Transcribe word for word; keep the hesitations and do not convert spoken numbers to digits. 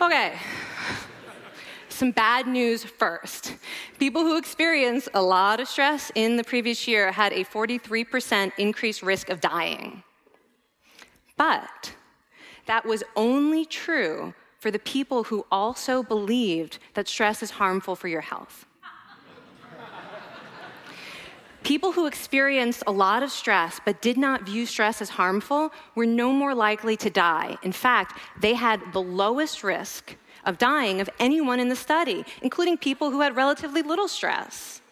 Okay, some bad news first. People who experienced a lot of stress in the previous year had a forty-three percent increased risk of dying. But that was only true for the people who also believed that stress is harmful for your health. People who experienced a lot of stress but did not view stress as harmful were no more likely to die. In fact, they had the lowest risk of dying of anyone in the study, including people who had relatively little stress.